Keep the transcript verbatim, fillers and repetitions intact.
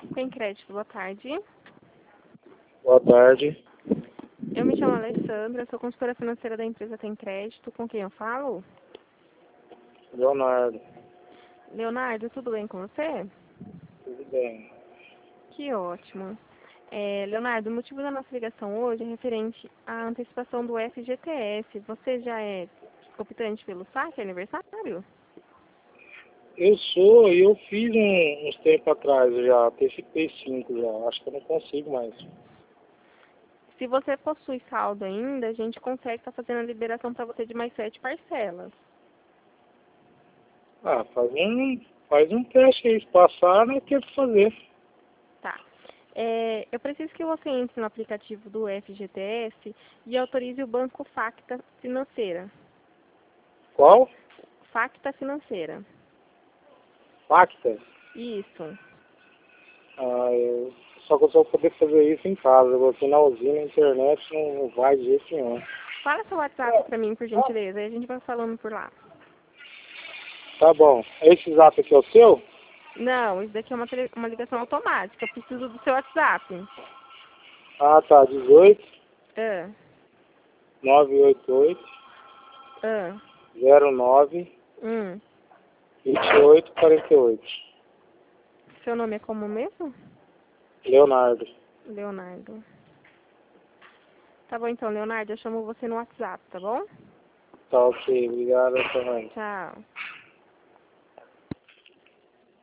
Tem crédito, boa tarde. Boa tarde. Eu me chamo Alessandra, sou consultora financeira da empresa Tem Crédito. Com quem eu falo? Leonardo. Leonardo, tudo bem com você? Tudo bem. Que ótimo. É, Leonardo, o motivo da nossa ligação hoje é referente à antecipação do F G T S. Você já é optante pelo saque aniversário? Eu sou, e eu fiz um, uns tempos atrás já, T C P cinco já, acho que eu não consigo mais. Se você possui saldo ainda, a gente consegue estar fazendo a liberação para você de mais sete parcelas. Ah, faz um, faz um teste aí, se passar, né, tem que fazer. Tá. É, eu preciso que você entre no aplicativo do F G T S e autorize o banco Facta Financeira. Qual? Facta Financeira. Pacta? Isso. Ah, eu, só que eu só vou poder fazer isso em casa, eu vou aqui na usina, a internet não, não vai de jeito nenhum. Fala seu WhatsApp para mim, por gentileza, aí a gente vai falando por lá. Tá bom. Esse zap aqui é o seu? Não, isso daqui é uma, tele- uma ligação automática. Eu preciso do seu WhatsApp. Ah, tá, dezoito, Ah, nove oito oito, ah, zero nove, hum. vinte e oito, quarenta e oito. Seu nome é como mesmo? Leonardo. Leonardo. Tá bom então, Leonardo, eu chamo você no WhatsApp, tá bom? Tá ok, obrigado também. Tchau.